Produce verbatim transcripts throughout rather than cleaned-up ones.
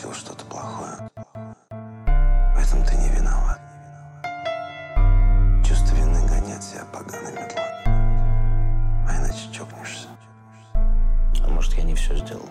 допустил что-то плохое. В этом ты не виноват. Чувство вины гонит себя поганой метлой. А иначе чокнешься. А может, я не все сделал?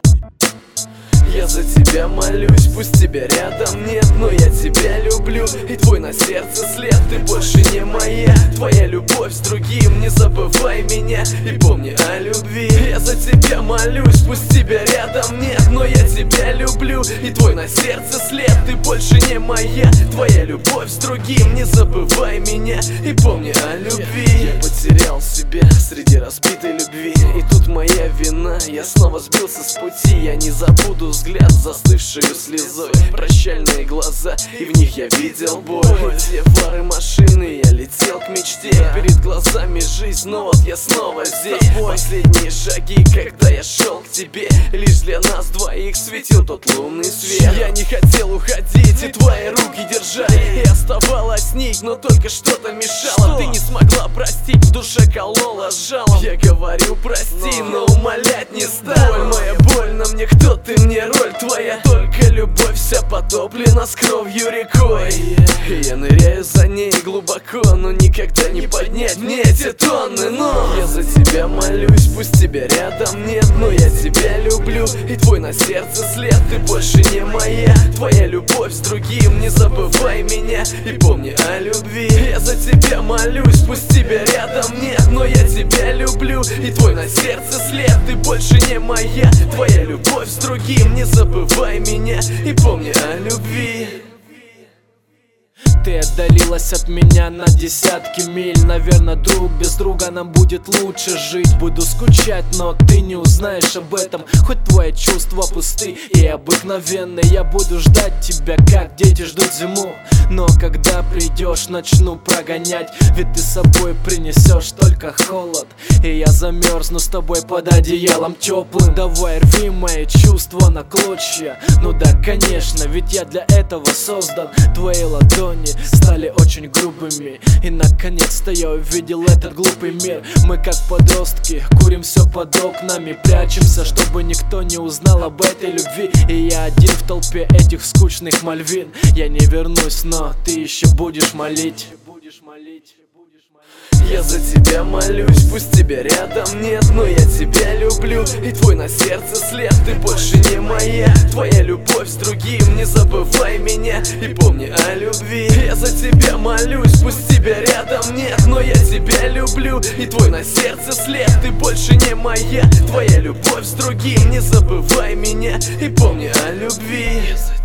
Я за тебя молюсь, пусть тебя рядом нет, но я тебя люблю. И твой на сердце след, ты больше не моя. Твоя любовь с другим, не забывай меня и помни о любви. Я за тебя молюсь, пусть тебя рядом нет, но я тебя люблю. И твой на сердце след, ты больше не моя. Твоя любовь с другим, не забывай меня и помни о любви. Я потерял себя среди разбитой любви, и тут моя вина. Я снова сбился с пути, я не забуду взгляд, застывшую слезой, прощальные глаза, и в них я видел боль. Те фары машины, я летел к мечте, перед глазами жизнь, но вот я снова здесь. Последние шаги, когда я шел к тебе, лишь для нас двоих светил тот лунный свет. Я не хотел уходить и твои руки держать, и оставалось нить, но только что-то мешало. Ты не смогла простить, в душе колола жалом. Я говорю прости, но умолять не стану. Боль моя больно мне, кто ты мне, роль твоя, только любовь вся потоплена с кровью рекой. Я ныряю за ней глубоко, но никогда не поднять мне эти тонны. Но я за тебя молюсь, пусть тебя рядом нет, но я тебя люблю. И твой на сердце след, ты больше не моя. Твоя любовь с другим, не забывай меня и помни о любви. Я за тебя молюсь, пусть тебя рядом нет, но я тебя люблю. И твой на сердце след, ты больше не моя. Твоя любовь с другим, не забывай меня и помни о любви. Ты отдалилась от меня на десятки миль. Наверное, друг, без друга нам будет лучше жить. Буду скучать, но ты не узнаешь об этом. Хоть твои чувства пусты и обыкновенны, я буду ждать тебя, как дети ждут зиму. Но когда придешь, начну прогонять, ведь ты с собой принесешь только холод. И я замерзну с тобой под одеялом теплым. Давай рви мои чувства на клочья. Ну да, конечно, ведь я для этого создан. Твои ладони стали очень грубыми, и наконец-то я увидел этот глупый мир. Мы как подростки, курим все под окнами, прячемся, чтобы никто не узнал об этой любви. И я один в толпе этих скучных мальвин. Я не вернусь, но ты еще будешь молить. Я за тебя молюсь, пусть тебя рядом нет, но я тебя люблю. И твой на сердце след, ты больше не моя. Твоя любовь с другим, не забывай меня и помни о любви. Я за тебя молюсь, пусть тебя рядом нет, но я тебя люблю. И твой на сердце след, ты больше не моя. Твоя любовь с другим, не забывай меня и помни о любви.